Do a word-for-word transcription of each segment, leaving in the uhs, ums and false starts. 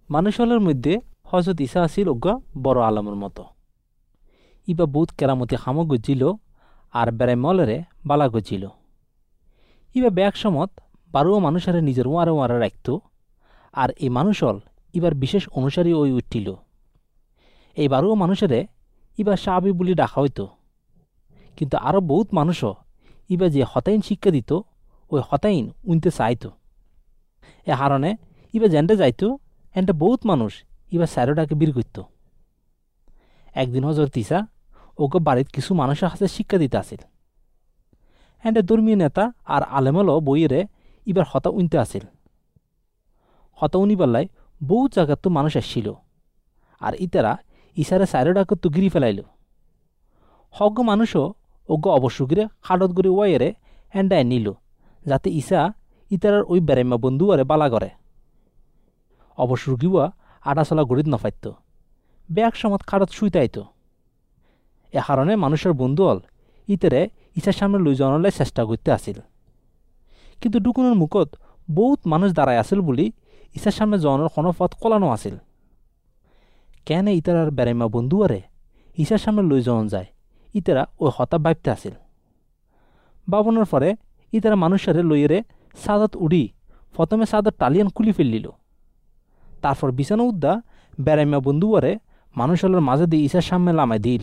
মানুষের মধ্যে হজরত ঈসা আসিল অজ্ঞা বড় আলমের মতো। ইবা বহুত কেরামতি খামো গজিল আর বেড়াই মলেরে বালা গজিল। ইবা ব্যাগ সমত বারুও মানুষের নিজের ওয়ারে ওয়ারে রাখত। আর এই মানুষল ইবার বিশেষ অনুসারী ওই উঠিল। এই বারুও মানুষেরে ইবা সাহাবি বলি ডাকা হইত। কিন্তু আরও বহুত মানুষও ইবা যে হতাইন শিক্ষা দিত ওই হতাইন উনতে চাইত। এ হারণে ইবা জেন্ডে যাইত এন্ডে বহুত মানুষ ইবা স্যারোটাকে বীর করত। একদিন হজরত ঈসা ওকে বাড়ির কিছু মানুষের হাতে শিক্ষা দিতে আসিল। এন্ডে ধর্মীয় নেতা আর আলেমলও বইয়েরে ইবার হতা উনতে আসিল। হতা উনিবাল্লাই বহুত জায়গার তো মানুষ আসছিল। আর ইতারা ঈশারে স্যারোটাকে তো গিরি ফেলাইল। হজ্ঞ মানুষও অজ্ঞ অবশ্যগিরে খাডত করে ওয়াইয়েরে এন্ডায় নিল যাতে ঈশা ইতারার ওই বেড়াইমা বন্ধুয়ারে বালা করে। অবশ্যগিওয়া আটাচলা গড়িত নফাইত ব্যাগ সমত খাডত শুইতাইত। এ কারণে মানুষের বন্ধু হল ইতারে ঈশার সামনে লই যাওয়ার চেষ্টা করতে আসিল। কিন্তু ডুকুনের মুখত বহুত মানুষ দাঁড়ায় আসিল বলি ঈশার সামনে যাওয়ানোর কোনো পথ কলানো আসিল। কেন ইতারার বেড়াইমা বন্ধুয়ারে ঈশার সামনে লই যাওয়ান যায় ইতারা ওই হতা ভাবতে আসিল। বাবনের পরে ইতারা মানুষের লইয়েরে সাদত উড়ি প্রথমে সাদত টালিয়ান খুলি ফেললিল। তারপর বিছানা উদ্দা বেড়াইমা বন্ধুয়ারে মানুষের মাঝে দিয়ে ঈশার সামনে লামাই দিল।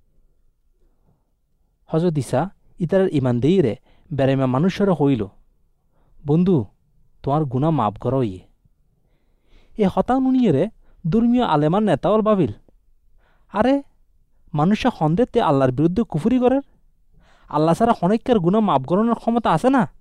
হজরত ঈসা ইতারার ইমান দিইরে বেড়াইমা মানুষের হইল, বন্ধু তোমার গুণা মাপ করো ইয়ে। এ হতা নুনিয়েরে ধর্মীয় আলেমার নেতাওয়াল ভাবিল, আরে মানুষের সন্দেহতে আল্লাহর বিরুদ্ধে কুফুরি করের, আল্লাহ ছাড়া অনেকের গুণা মাপ করানোর ক্ষমতা আছে না।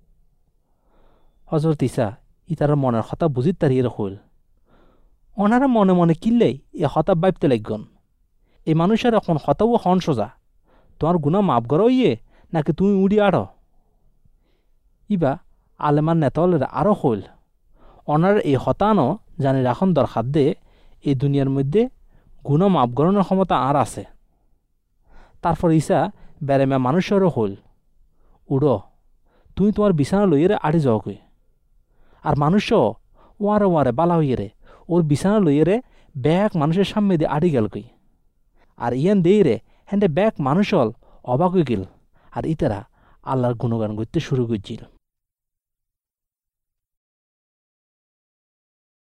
হজরত ঈসা ইতার মনের হতা বুঝিত তারিয়ে হইল। ওনারা মনে মনে কিনলেই এ হতা ভাবতে লাগন, এই মানুষের এখন হতাও হন সোজা, তোমার গুণা মাপ করো ইয়ে নাকি তুমি উড়ি আড়ো। ইবা আলেমার নেতাওয়ালের আরও হইল, ওনার এই হতানো জানি রাখন দরকার দে এই দুনিয়ার মধ্যে গুণা মাপ করানোর ক্ষমতা আর আছে। তারপর ঈসা বেড়াইমা মানুষেরও হইল, উড়ো তুমি তোমার বিছানা লইয়েরে আড়ি যাও কই। আর মানুষও ওয়ারে ওয়ারে বালা হইয়েরে ওর বিছানা লইয়েরে ব্যাগ মানুষের সামনে দিয়ে আড়ি গেল কই। আর ইয়ান দেই রে হ্যান্ডে ব্যাগ মানুষ হল অবাক হয়ে গেল। আর ইতারা আল্লাহর গুণগান করতে শুরু করছিল।